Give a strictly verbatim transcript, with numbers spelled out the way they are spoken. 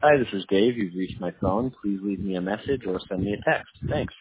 Hi, this is Dave. You've reached my phone. Please leave me a message or send me a text. Thanks.